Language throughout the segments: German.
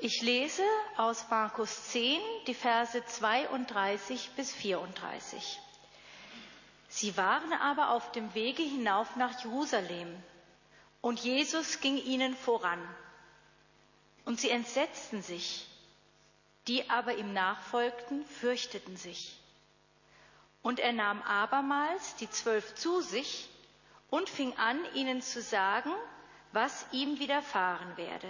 Ich lese aus Markus 10, die Verse 32 bis 34. Sie waren aber auf dem Wege hinauf nach Jerusalem, und Jesus ging ihnen voran. Und sie entsetzten sich, die aber ihm nachfolgten, fürchteten sich. Und er nahm abermals die 12 zu sich und fing an, ihnen zu sagen, was ihm widerfahren werde.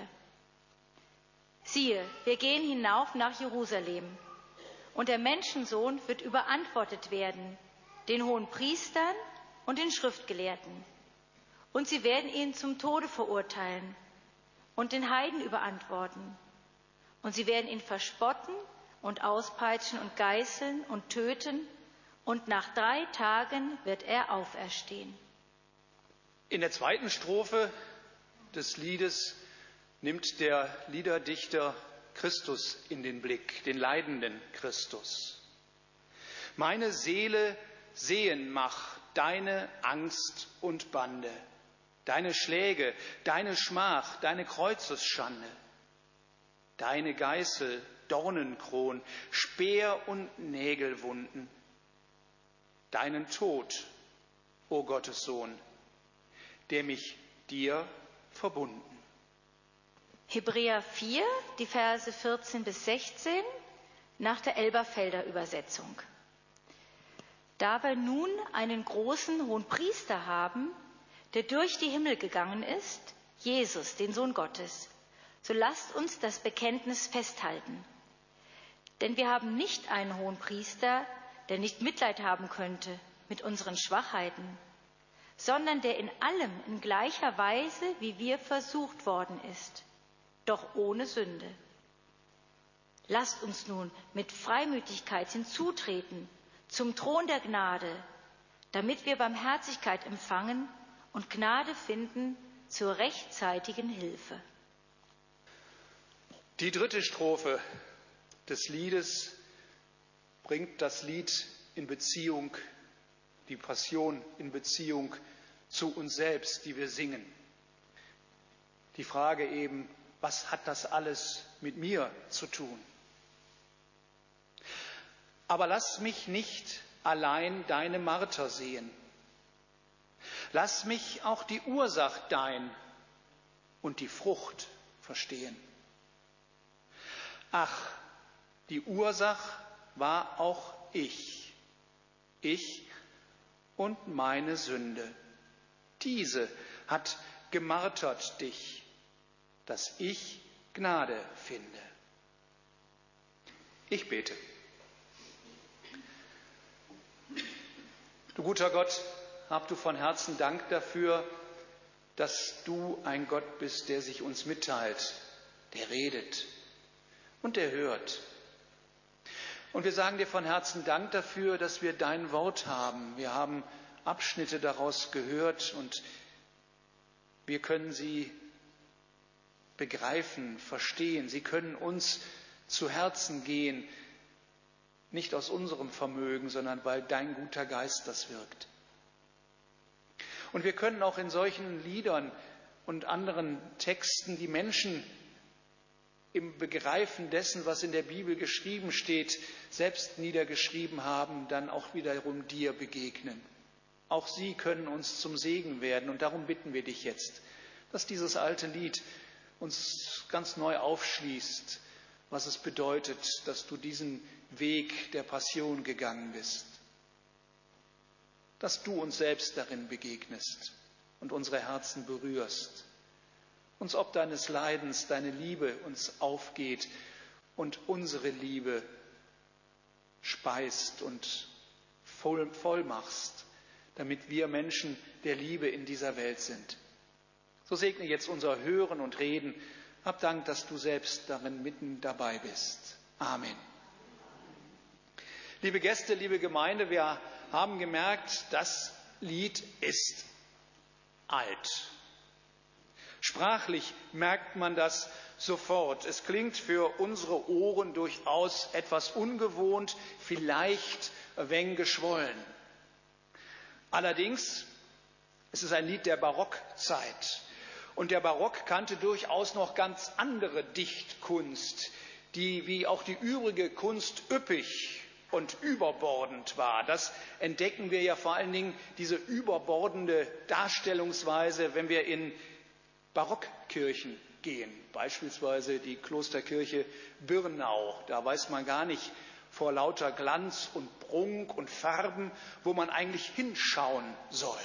Siehe, wir gehen hinauf nach Jerusalem, und der Menschensohn wird überantwortet werden, den Hohenpriestern und den Schriftgelehrten. Und sie werden ihn zum Tode verurteilen und den Heiden überantworten. Und sie werden ihn verspotten und auspeitschen und geißeln und töten, und nach 3 Tagen wird er auferstehen. In der zweiten Strophe des Liedes nimmt der Liederdichter Christus in den Blick, den leidenden Christus. Meine Seele sehen mach deine Angst und Bande, deine Schläge, deine Schmach, deine Kreuzesschande, deine Geißel, Dornenkron, Speer und Nägelwunden, deinen Tod, o Gottes Sohn, der mich dir verbunden. Hebräer 4, die Verse 14 bis 16, nach der Elberfelder Übersetzung. Da wir nun einen großen Hohenpriester haben, der durch die Himmel gegangen ist, Jesus, den Sohn Gottes, so lasst uns das Bekenntnis festhalten. Denn wir haben nicht einen Hohenpriester, der nicht Mitleid haben könnte mit unseren Schwachheiten, sondern der in allem in gleicher Weise wie wir versucht worden ist, doch ohne Sünde. Lasst uns nun mit Freimütigkeit hinzutreten zum Thron der Gnade, damit wir Barmherzigkeit empfangen und Gnade finden zur rechtzeitigen Hilfe. Die dritte Strophe des Liedes bringt das Lied in Beziehung, die Passion in Beziehung zu uns selbst, die wir singen. Die Frage eben, was hat das alles mit mir zu tun? Aber lass mich nicht allein deine Marter sehen. Lass mich auch die Ursache dein und die Frucht verstehen. Ach, die Ursache war auch ich und meine Sünde. Diese hat gemartert dich, dass ich Gnade finde. Ich bete. Du guter Gott, hab du von Herzen Dank dafür, dass du ein Gott bist, der sich uns mitteilt, der redet und der hört. Und wir sagen dir von Herzen Dank dafür, dass wir dein Wort haben. Wir haben Abschnitte daraus gehört und wir können sie begreifen, verstehen. Sie können uns zu Herzen gehen, nicht aus unserem Vermögen, sondern weil dein guter Geist das wirkt. Und wir können auch in solchen Liedern und anderen Texten die Menschen im Begreifen dessen, was in der Bibel geschrieben steht, selbst niedergeschrieben haben, dann auch wiederum dir begegnen. Auch sie können uns zum Segen werden und darum bitten wir dich jetzt, dass dieses alte Lied uns ganz neu aufschließt, was es bedeutet, dass du diesen Weg der Passion gegangen bist. Dass du uns selbst darin begegnest und unsere Herzen berührst. Uns ob deines Leidens, deine Liebe uns aufgeht und unsere Liebe speist und voll machst, damit wir Menschen der Liebe in dieser Welt sind. So segne jetzt unser Hören und Reden. Hab Dank, dass du selbst darin mitten dabei bist. Amen. Liebe Gäste, liebe Gemeinde, wir haben gemerkt, das Lied ist alt. Sprachlich merkt man das sofort. Es klingt für unsere Ohren durchaus etwas ungewohnt, vielleicht ein wenig geschwollen. Allerdings, es ist ein Lied der Barockzeit. Und der Barock kannte durchaus noch ganz andere Dichtkunst, die wie auch die übrige Kunst üppig und überbordend war. Das entdecken wir ja vor allen Dingen, diese überbordende Darstellungsweise, wenn wir in Barockkirchen gehen, beispielsweise die Klosterkirche Birnau. Da weiß man gar nicht vor lauter Glanz und Prunk und Farben, wo man eigentlich hinschauen soll.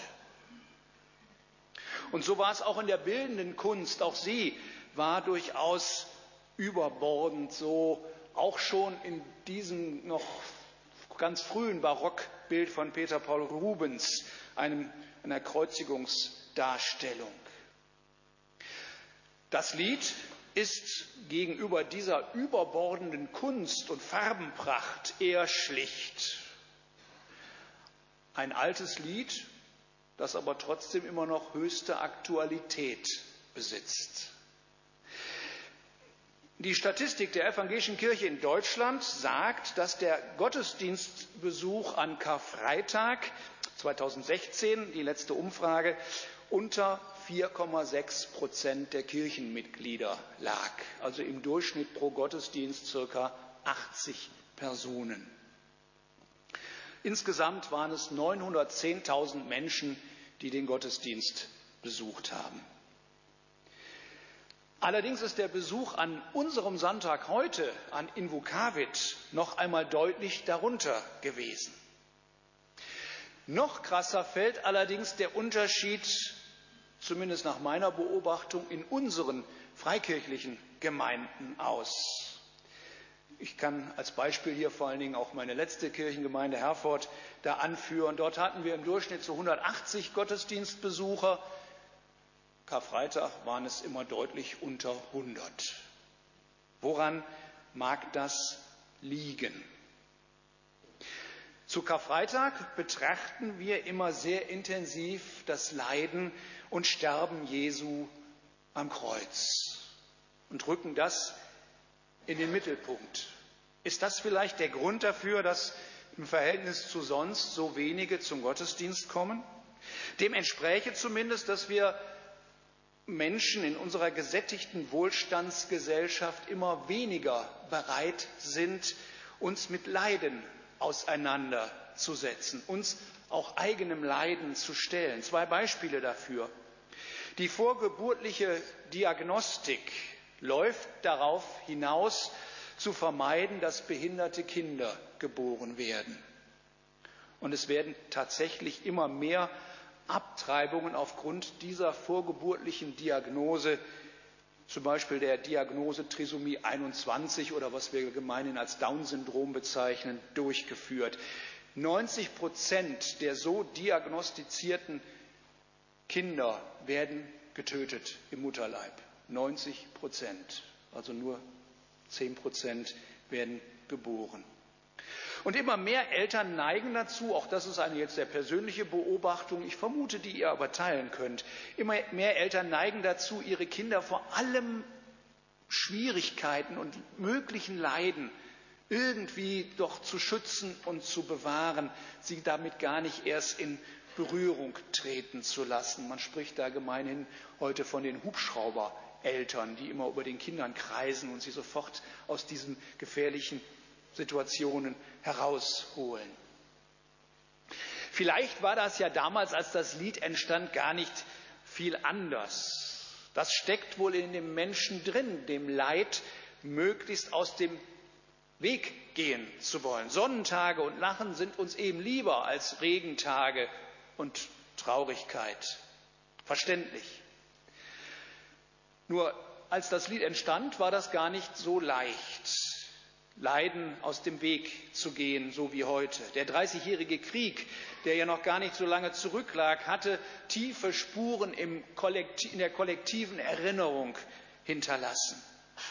Und so war es auch in der bildenden Kunst. Auch sie war durchaus überbordend, so auch schon in diesem noch ganz frühen Barockbild von Peter Paul Rubens, einer Kreuzigungsdarstellung. Das Lied ist gegenüber dieser überbordenden Kunst und Farbenpracht eher schlicht. Ein altes Lied, das aber trotzdem immer noch höchste Aktualität besitzt. Die Statistik der Evangelischen Kirche in Deutschland sagt, dass der Gottesdienstbesuch an Karfreitag 2016, die letzte Umfrage, unter 4,6% der Kirchenmitglieder lag. Also im Durchschnitt pro Gottesdienst circa 80 Personen. Insgesamt waren es 910.000 Menschen, die den Gottesdienst besucht haben. Allerdings ist der Besuch an unserem Sonntag heute, an Invokavit, noch einmal deutlich darunter gewesen. Noch krasser fällt allerdings der Unterschied, zumindest nach meiner Beobachtung, in unseren freikirchlichen Gemeinden aus. Ich kann als Beispiel hier vor allen Dingen auch meine letzte Kirchengemeinde Herford da anführen. Dort hatten wir im Durchschnitt so 180 Gottesdienstbesucher. Karfreitag waren es immer deutlich unter 100. Woran mag das liegen? Zu Karfreitag betrachten wir immer sehr intensiv das Leiden und Sterben Jesu am Kreuz und rücken das in den Mittelpunkt. Ist das vielleicht der Grund dafür, dass im Verhältnis zu sonst so wenige zum Gottesdienst kommen? Dem entspräche zumindest, dass wir Menschen in unserer gesättigten Wohlstandsgesellschaft immer weniger bereit sind, uns mit Leiden auseinanderzusetzen, uns auch eigenem Leiden zu stellen. 2 Beispiele dafür. Die vorgeburtliche Diagnostik läuft darauf hinaus, zu vermeiden, dass behinderte Kinder geboren werden. Und es werden tatsächlich immer mehr Abtreibungen aufgrund dieser vorgeburtlichen Diagnose, zum Beispiel der Diagnose Trisomie 21 oder was wir gemeinhin als Down-Syndrom bezeichnen, durchgeführt. 90% der so diagnostizierten Kinder werden getötet im Mutterleib. 90%, also nur 10% werden geboren. Und immer mehr Eltern neigen dazu, auch das ist eine jetzt sehr persönliche Beobachtung, ich vermute, die ihr aber teilen könnt, immer mehr Eltern neigen dazu, ihre Kinder vor allem Schwierigkeiten und möglichen Leiden irgendwie doch zu schützen und zu bewahren, sie damit gar nicht erst in Berührung treten zu lassen. Man spricht da gemeinhin heute von den Hubschraubereltern, die immer über den Kindern kreisen und sie sofort aus diesen gefährlichen Situationen herausholen. Vielleicht war das ja damals, als das Lied entstand, gar nicht viel anders. Das steckt wohl in dem Menschen drin, dem Leid möglichst aus dem Weg gehen zu wollen. Sonnentage und Lachen sind uns eben lieber als Regentage und Traurigkeit. Verständlich. Nur als das Lied entstand, war das gar nicht so leicht, Leiden aus dem Weg zu gehen, so wie heute. Der 30-jährige Krieg, der ja noch gar nicht so lange zurücklag, hatte tiefe Spuren in der kollektiven Erinnerung hinterlassen.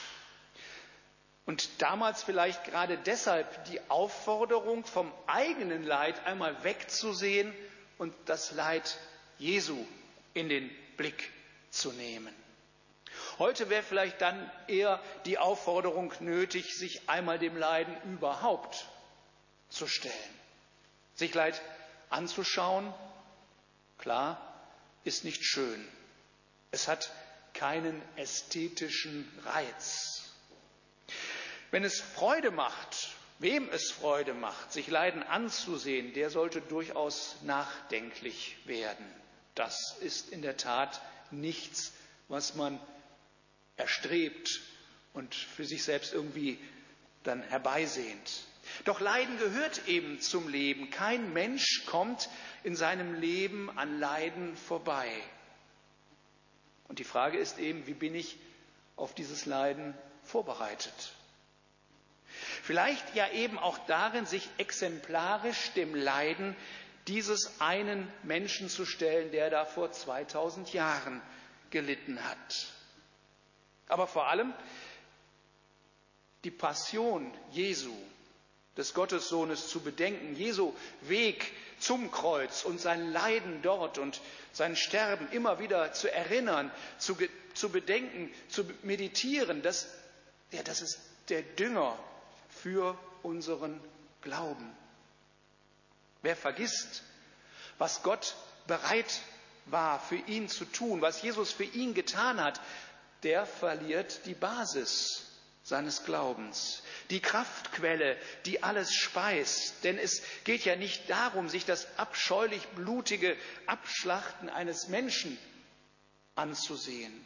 Und damals vielleicht gerade deshalb die Aufforderung, vom eigenen Leid einmal wegzusehen und das Leid Jesu in den Blick zu nehmen. Heute wäre vielleicht dann eher die Aufforderung nötig, sich einmal dem Leiden überhaupt zu stellen. Sich Leid anzuschauen, klar, ist nicht schön. Es hat keinen ästhetischen Reiz. Wenn es Freude macht, wem es Freude macht, sich Leiden anzusehen, der sollte durchaus nachdenklich werden. Das ist in der Tat nichts, was man erstrebt und für sich selbst irgendwie dann herbeisehnt. Doch Leiden gehört eben zum Leben. Kein Mensch kommt in seinem Leben an Leiden vorbei. Und die Frage ist eben, wie bin ich auf dieses Leiden vorbereitet? Vielleicht ja eben auch darin, sich exemplarisch dem Leiden dieses einen Menschen zu stellen, der da vor 2000 Jahren gelitten hat. Aber vor allem die Passion Jesu, des Gottessohnes, zu bedenken, Jesu Weg zum Kreuz und sein Leiden dort und sein Sterben immer wieder zu erinnern, zu bedenken, zu meditieren, das ist der Dünger für unseren Glauben. Wer vergisst, was Gott bereit war für ihn zu tun, was Jesus für ihn getan hat, der verliert die Basis seines Glaubens, die Kraftquelle, die alles speist. Denn es geht ja nicht darum, sich das abscheulich blutige Abschlachten eines Menschen anzusehen.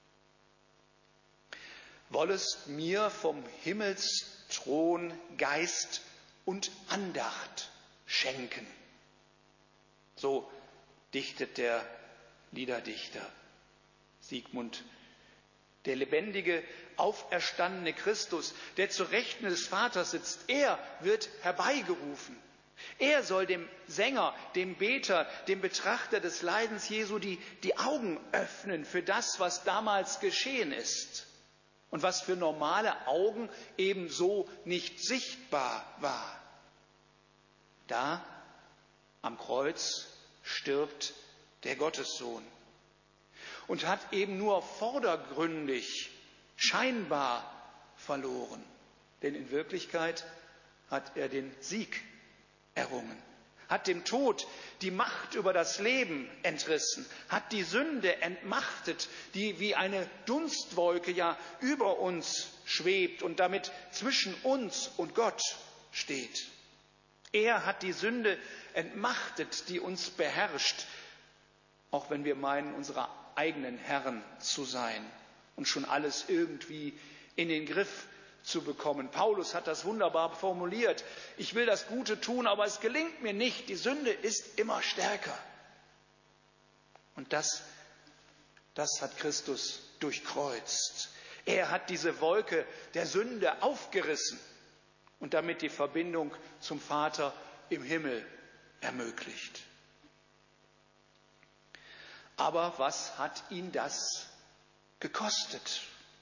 Wollest mir vom Himmelsthron Geist und Andacht schenken. So dichtet der Liederdichter Sigmund. Der lebendige, auferstandene Christus, der zu Rechten des Vaters sitzt, er wird herbeigerufen. Er soll dem Sänger, dem Beter, dem Betrachter des Leidens Jesu die Augen öffnen für das, was damals geschehen ist und was für normale Augen ebenso nicht sichtbar war. Da am Kreuz stirbt der Gottessohn und hat eben nur vordergründig, scheinbar verloren. Denn in Wirklichkeit hat er den Sieg errungen, hat dem Tod die Macht über das Leben entrissen, hat die Sünde entmachtet, die wie eine Dunstwolke ja über uns schwebt und damit zwischen uns und Gott steht. Er hat die Sünde entmachtet, die uns beherrscht, auch wenn wir meinen, unsere eigenen Herren zu sein und schon alles irgendwie in den Griff zu bekommen. Paulus hat das wunderbar formuliert. Ich will das Gute tun, aber es gelingt mir nicht. Die Sünde ist immer stärker. Und das hat Christus durchkreuzt. Er hat diese Wolke der Sünde aufgerissen und damit die Verbindung zum Vater im Himmel ermöglicht. Aber was hat ihn das gekostet?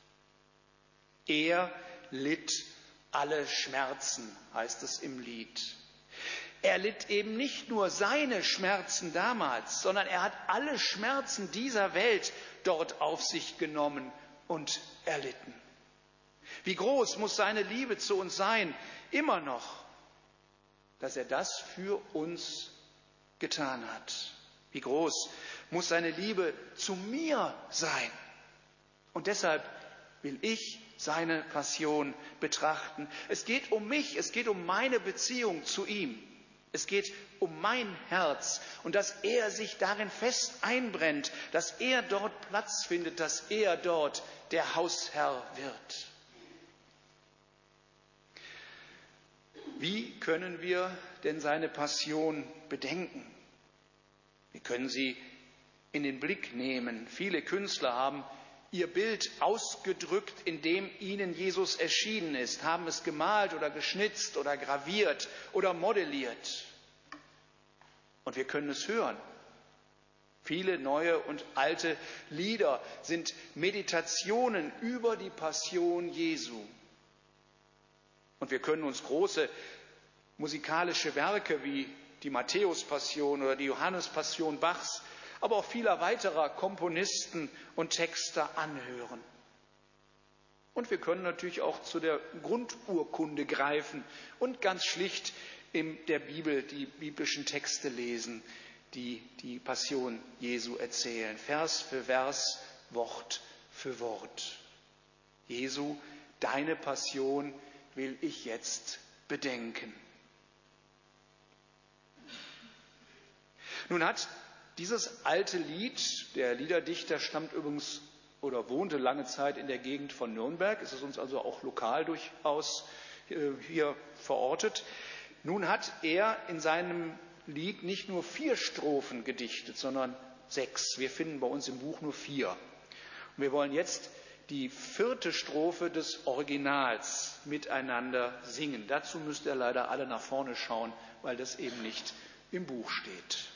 Er litt alle Schmerzen, heißt es im Lied. Er litt eben nicht nur seine Schmerzen damals, sondern er hat alle Schmerzen dieser Welt dort auf sich genommen und erlitten. Wie groß muss seine Liebe zu uns sein, immer noch, dass er das für uns getan hat. Wie groß muss seine Liebe zu mir sein. Und deshalb will ich seine Passion betrachten. Es geht um mich, es geht um meine Beziehung zu ihm. Es geht um mein Herz und dass er sich darin fest einbrennt, dass er dort Platz findet, dass er dort der Hausherr wird. Wie können wir denn seine Passion bedenken? Wir können sie in den Blick nehmen. Viele Künstler haben ihr Bild ausgedrückt, in dem ihnen Jesus erschienen ist, haben es gemalt oder geschnitzt oder graviert oder modelliert. Und wir können es hören. Viele neue und alte Lieder sind Meditationen über die Passion Jesu. Und wir können uns große musikalische Werke wie die Matthäus-Passion oder die Johannes-Passion Bachs, aber auch vieler weiterer Komponisten und Texter anhören. Und wir können natürlich auch zu der Grundurkunde greifen und ganz schlicht in der Bibel die biblischen Texte lesen, die die Passion Jesu erzählen, Vers für Vers, Wort für Wort. Jesu, deine Passion will ich jetzt bedenken. Nun hat dieses alte Lied, der Liederdichter stammt übrigens oder wohnte lange Zeit in der Gegend von Nürnberg, ist es uns also auch lokal durchaus hier verortet. Nun hat er in seinem Lied nicht nur 4 Strophen gedichtet, sondern 6. Wir finden bei uns im Buch nur 4. Und wir wollen jetzt die 4. Strophe des Originals miteinander singen. Dazu müsst ihr leider alle nach vorne schauen, weil das eben nicht im Buch steht.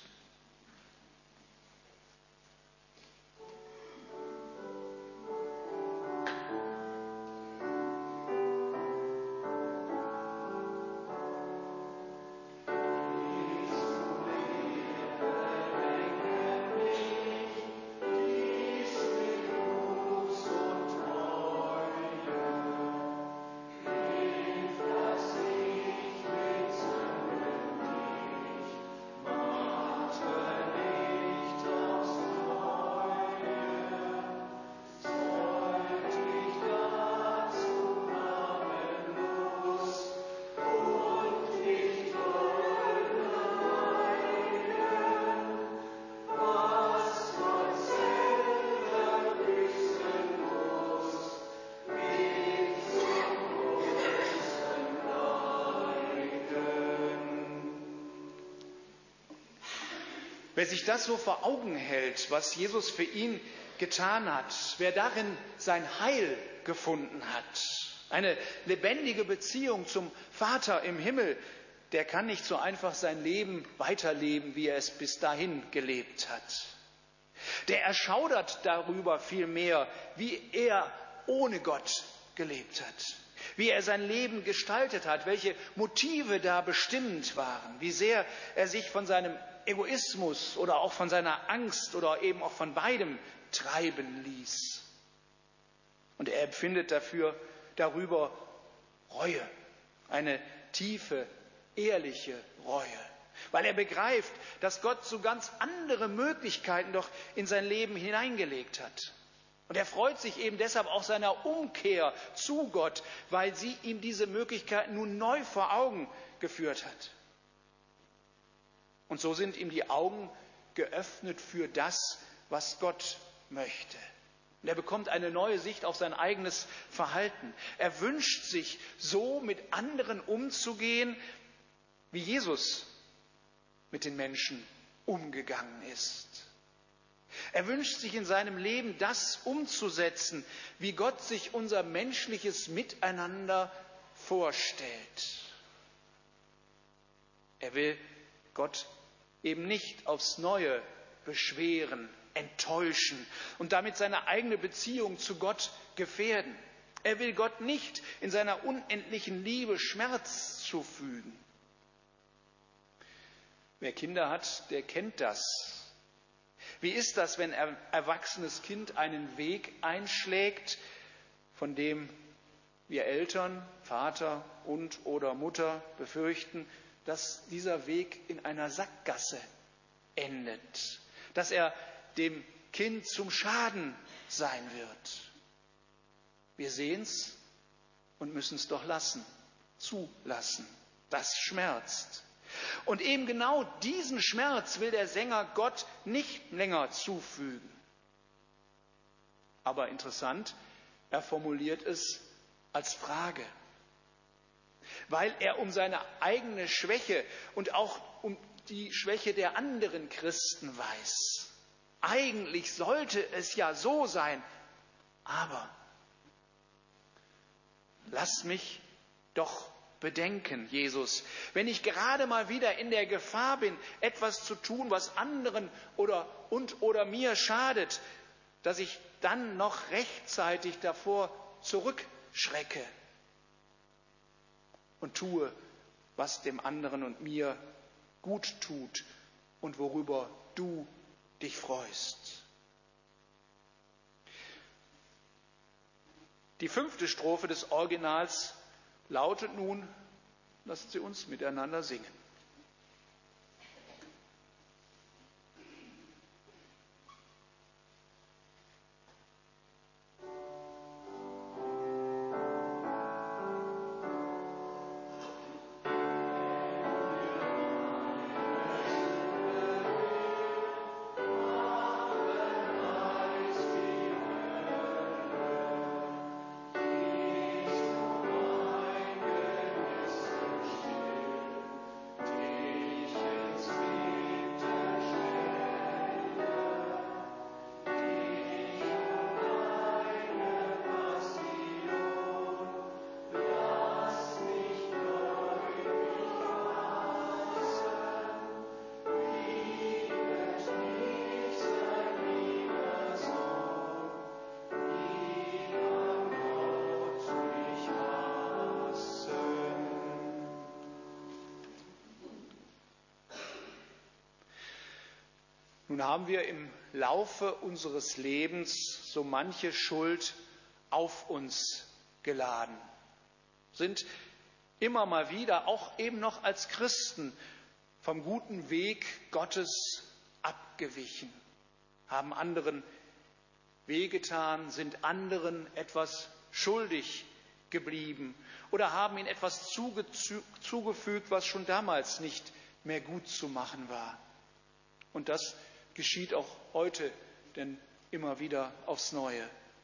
Wer sich das so vor Augen hält, was Jesus für ihn getan hat, wer darin sein Heil gefunden hat, eine lebendige Beziehung zum Vater im Himmel, der kann nicht so einfach sein Leben weiterleben, wie er es bis dahin gelebt hat. Der erschaudert darüber vielmehr, wie er ohne Gott gelebt hat, wie er sein Leben gestaltet hat, welche Motive da bestimmend waren, wie sehr er sich von seinem Egoismus oder auch von seiner Angst oder eben auch von beidem treiben ließ. Und er empfindet darüber Reue, eine tiefe, ehrliche Reue, weil er begreift, dass Gott so ganz andere Möglichkeiten doch in sein Leben hineingelegt hat. Und er freut sich eben deshalb auch seiner Umkehr zu Gott, weil sie ihm diese Möglichkeiten nun neu vor Augen geführt hat. Und so sind ihm die Augen geöffnet für das, was Gott möchte. Und er bekommt eine neue Sicht auf sein eigenes Verhalten. Er wünscht sich, so mit anderen umzugehen, wie Jesus mit den Menschen umgegangen ist. Er wünscht sich in seinem Leben, das umzusetzen, wie Gott sich unser menschliches Miteinander vorstellt. Er will Gott eben nicht aufs Neue beschweren, enttäuschen und damit seine eigene Beziehung zu Gott gefährden. Er will Gott nicht in seiner unendlichen Liebe Schmerz zufügen. Wer Kinder hat, der kennt das. Wie ist das, wenn ein erwachsenes Kind einen Weg einschlägt, von dem wir Eltern, Vater und oder Mutter befürchten, dass dieser Weg in einer Sackgasse endet, dass er dem Kind zum Schaden sein wird. Wir sehen es und müssen es doch zulassen. Das schmerzt. Und eben genau diesen Schmerz will der Sänger Gott nicht länger zufügen. Aber interessant, er formuliert es als Frage, weil er um seine eigene Schwäche und auch um die Schwäche der anderen Christen weiß. Eigentlich sollte es ja so sein, aber lass mich doch bedenken, Jesus, wenn ich gerade mal wieder in der Gefahr bin, etwas zu tun, was anderen oder mir schadet, dass ich dann noch rechtzeitig davor zurückschrecke und tue, was dem anderen und mir gut tut und worüber du dich freust. Die 5. Strophe des Originals lautet nun, lasst sie uns miteinander singen. Nun haben wir im Laufe unseres Lebens so manche Schuld auf uns geladen, sind immer mal wieder, auch eben noch als Christen, vom guten Weg Gottes abgewichen, haben anderen wehgetan, sind anderen etwas schuldig geblieben oder haben ihnen etwas zugefügt, was schon damals nicht mehr gut zu machen war. Und das geschieht auch heute denn immer wieder aufs Neue.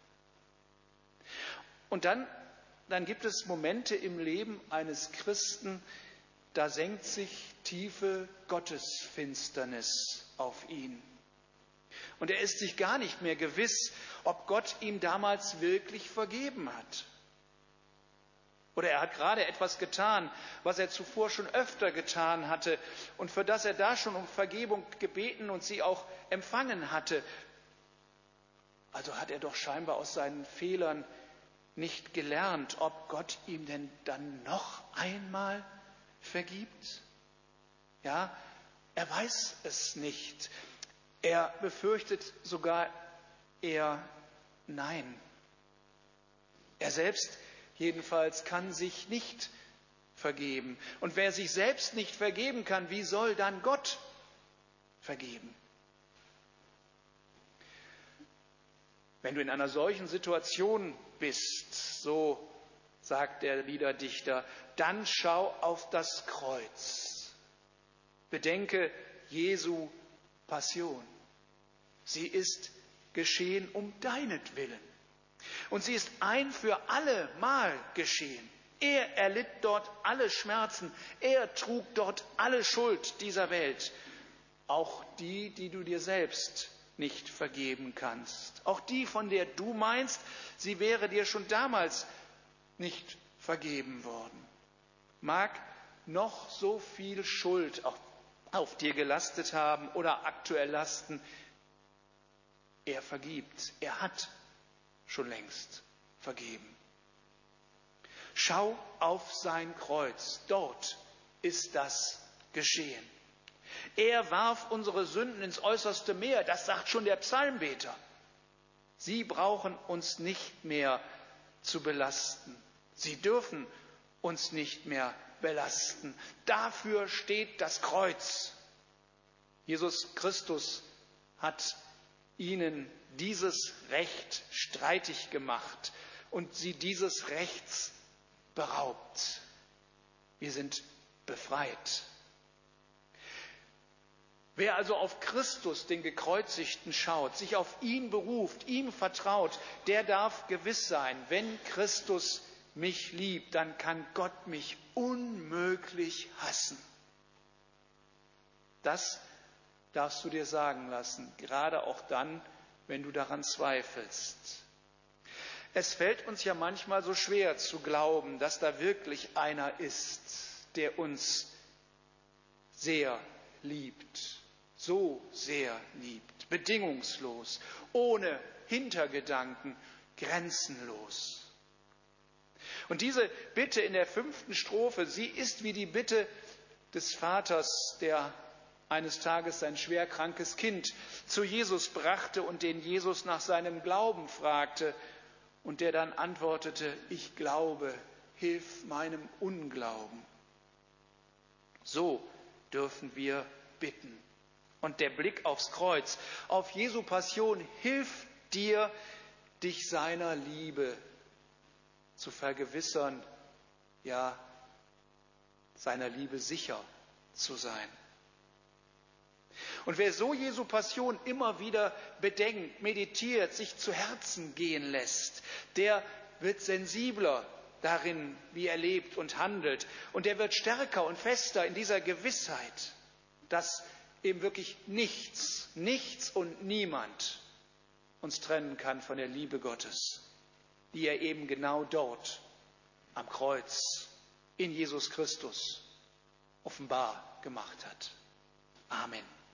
Und dann gibt es Momente im Leben eines Christen, da senkt sich tiefe Gottesfinsternis auf ihn. Und er ist sich gar nicht mehr gewiss, ob Gott ihm damals wirklich vergeben hat. Oder er hat gerade etwas getan, was er zuvor schon öfter getan hatte und für das er da schon um Vergebung gebeten und sie auch empfangen hatte. Also hat er doch scheinbar aus seinen Fehlern nicht gelernt, ob Gott ihm denn dann noch einmal vergibt? Ja, er weiß es nicht. Er befürchtet sogar eher nein. Er selbst jedenfalls kann sich nicht vergeben. Und wer sich selbst nicht vergeben kann, wie soll dann Gott vergeben? Wenn du in einer solchen Situation bist, so sagt der Liederdichter, dann schau auf das Kreuz. Bedenke Jesu Passion. Sie ist geschehen um deinetwillen. Und sie ist ein für alle Mal geschehen. Er erlitt dort alle Schmerzen. Er trug dort alle Schuld dieser Welt. Auch die, die du dir selbst nicht vergeben kannst. Auch die, von der du meinst, sie wäre dir schon damals nicht vergeben worden. Mag noch so viel Schuld auf dir gelastet haben oder aktuell lasten. Er vergibt. Er hat schon längst vergeben. Schau auf sein Kreuz. Dort ist das geschehen. Er warf unsere Sünden ins äußerste Meer. Das sagt schon der Psalmbeter. Sie brauchen uns nicht mehr zu belasten. Sie dürfen uns nicht mehr belasten. Dafür steht das Kreuz. Jesus Christus hat ihnen dieses Recht streitig gemacht und sie dieses Rechts beraubt. Wir sind befreit. Wer also auf Christus, den Gekreuzigten, schaut, sich auf ihn beruft, ihm vertraut, der darf gewiss sein, wenn Christus mich liebt, dann kann Gott mich unmöglich hassen. Das darfst du dir sagen lassen, gerade auch dann, wenn du daran zweifelst. Es fällt uns ja manchmal so schwer zu glauben, dass da wirklich einer ist, der uns sehr liebt, so sehr liebt, bedingungslos, ohne Hintergedanken, grenzenlos. Und diese Bitte in der 5. Strophe, sie ist wie die Bitte des Vaters, der eines Tages sein schwerkrankes Kind zu Jesus brachte und den Jesus nach seinem Glauben fragte und der dann antwortete, ich glaube, hilf meinem Unglauben. So dürfen wir bitten. Und der Blick aufs Kreuz, auf Jesu Passion hilft dir, dich seiner Liebe zu vergewissern, ja, seiner Liebe sicher zu sein. Und wer so Jesu Passion immer wieder bedenkt, meditiert, sich zu Herzen gehen lässt, der wird sensibler darin, wie er lebt und handelt. Und der wird stärker und fester in dieser Gewissheit, dass eben wirklich nichts und niemand uns trennen kann von der Liebe Gottes, die er eben genau dort am Kreuz in Jesus Christus offenbar gemacht hat. Amen.